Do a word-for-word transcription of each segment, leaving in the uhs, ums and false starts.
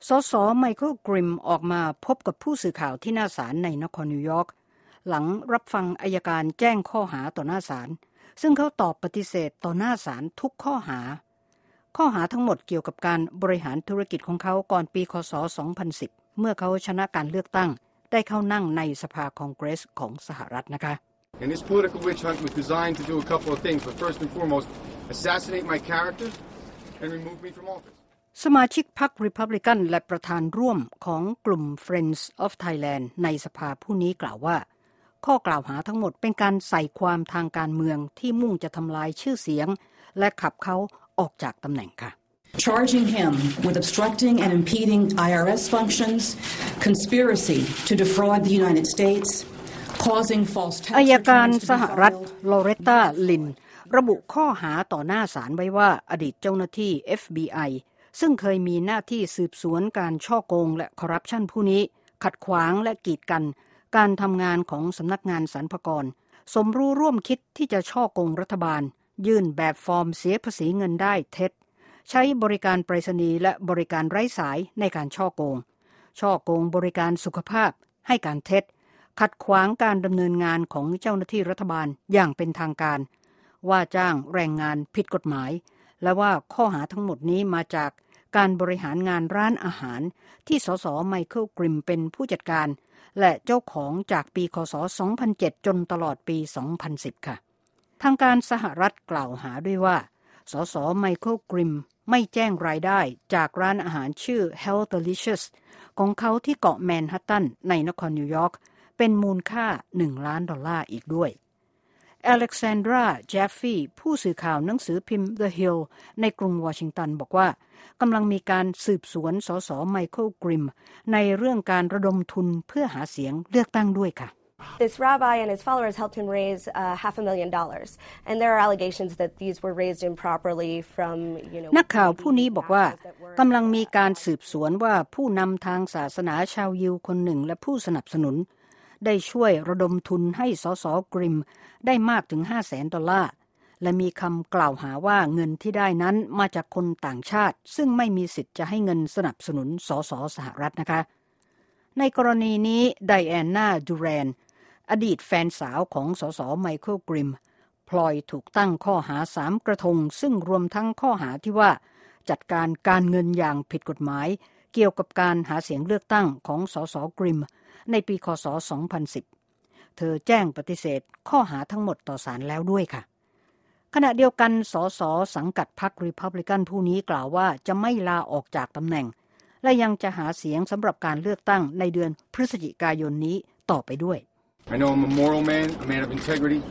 สสไมเคิลกริมออกมาพบกับผู้สื่อข่าวที่หน้าศาลในนครนิวยอร์กหลังรับฟังอัยการแจ้งข้อหาต่อหน้าศาลซึ่งเขาตอบปฏิเสธต่อหน้าศาลทุกข้อหาข้อหาทั้งหมดเกี่ยวกับการบริหารธุรกิจของเขาก่อนปีคศสองพันสิบเมื่อเขาชนะการเลือกตั้งได้เข้านั่งในสภาคองเกรสของสหรัฐนะคะ And this political witch hunt was designed to do a couple of things, but first and foremost, assassinate my character and remove me from office. สมาชิกพรรครีพับลิกันและประธานร่วมของกลุ่ม Friends of Thailand ในสภาผู้นี้กล่าวว่าข้อกล่าวหาทั้งหมดเป็นการใส่ความทางการเมืองที่มุ่งจะทำลายชื่อเสียงและขับเขาออกจากตำแหน่งค่ะ Charging him with obstructing and impeding ไอ อาร์ เอส functions, conspiracy to defraud the United States, causing false tax returns to be filed. อัยการสหรัฐลอเรตตาลินระบุข้อหาต่อหน้าศาลไว้ว่าอดีตเจ้าหน้าที่ เอฟ บี ไอ ซึ่งเคยมีหน้าที่สืบสวนการฉ้อโกงและคอร์รัปชันผู้นี้ขัดขวางและกีดกันการทำงานของสำนักงานสรรพากรสมรู้ร่วมคิดที่จะฉ้อโกงรัฐบาลยื่นแบบฟอร์มเสียภาษีเงินได้เท็จใช้บริการไปรษณีย์และบริการไร้สายในการฉ้อโกงฉ้อโกงบริการสุขภาพให้การเท็จขัดขวางการดำเนินงานของเจ้าหน้าที่รัฐบาลอย่างเป็นทางการว่าจ้างแรงงานผิดกฎหมายและว่าข้อหาทั้งหมดนี้มาจากการบริหารงานร้านอาหารที่สสไมเคิลกริมเป็นผู้จัดการและเจ้าของจากปีคศสองพันเจ็ดจนตลอดปีสองพันสิบค่ะทางการสหรัฐกล่าวหาด้วยว่าสสไมเคิลกริมไม่แจ้งรายได้จากร้านอาหารชื่อ Health Delicious ของเขาที่เกาะแมนฮัตตันในนครนิวยอร์กเป็นมูลค่าหนึ่งล้านดอลลาร์อีกด้วยอเล็กซานดราเจฟฟี่ผู้สื่อข่าวหนังสือพิมพ์ The Hill ในกรุงวอชิงตันบอกว่ากำลังมีการสืบสวนสสไมเคิลกริมในเรื่องการระดมทุนเพื่อหาเสียงเลือกตั้งด้วยค่ะ This rabbi and his followers helped him raise uh, half a million dollars, and there are allegations that these were raised improperly from, you know. นักข่าวผู้นี้บอกว่ากำลังมีการสืบสวนว่าผู้นำทางศาสนาชาวยิวคนหนึ่งและผู้สนับสนุนได้ช่วยระดมทุนให้สสกริมได้มากถึง ห้าแสน ดอลลาร์และมีคำกล่าวหาว่าเงินที่ได้นั้นมาจากคนต่างชาติซึ่งไม่มีสิทธิ์จะให้เงินสนับสนุนสสสหรัฐนะคะในกรณีนี้ไดแอนนาดูแรนอดีตแฟนสาวของสสไมเคิลกริมพลอยถูกตั้งข้อหาสามกระทงซึ่งรวมทั้งข้อหาที่ว่าจัดการการเงินอย่างผิดกฎหมายเกี่ยวกับการหาเสียงเลือกตั้งของสสกริมในปีคศสองพันสิบเธอแจ้งปฏิเสธข้อหาทั้งหมดต่อศาลแล้วด้วยค่ะขณะเดียวกันสสสังกัดพรรครีพับลิกันผู้นี้กล่าวว่าจะไม่ลาออกจากตำแหน่งและยังจะหาเสียงสำหรับการเลือกตั้งในเดือนพฤศจิกายนนี้ต่อไปด้วย I know I'm a moral man, a man of integrity,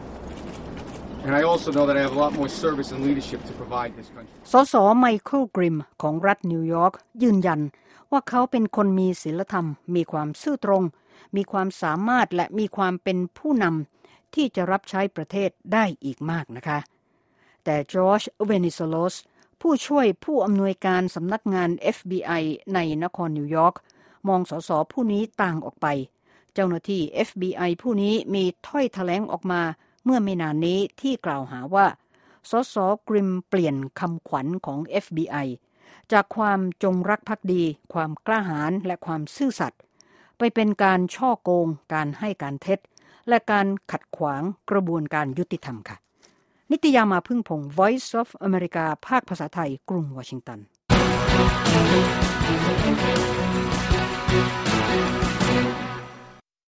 and I also know that I have a lot more service and leadership to provide this country. สสไมเคิลกริมของรัฐนิวยอร์กยืนยันว่าเขาเป็นคนมีศีลธรรมมีความซื่อตรงมีความสามารถและมีความเป็นผู้นำที่จะรับใช้ประเทศได้อีกมากนะคะแต่จอร์จเวนิโซโลสผู้ช่วยผู้อำนวยการสำนักงาน เอฟ บี ไอ ในนครนิวยอร์กมองสสผู้นี้ต่างออกไปเจ้าหน้าที่ เอฟ บี ไอ ผู้นี้มีถ้อยแถลงออกมาเมื่อไม่นานนี้ที่กล่าวหาว่าสสกริมเปลี่ยนคำขวัญของ เอฟ บี ไอ จากความจงรักภักดีความกล้าหาญและความซื่อสัตย์ไปเป็นการฉ้อโกงการให้การเท็จและการขัดขวางกระบวนการยุติธรรมค่ะนิตยามาพึ่งพงษ์ Voice of America ภาคภาษาไทยกรุงวอชิงตัน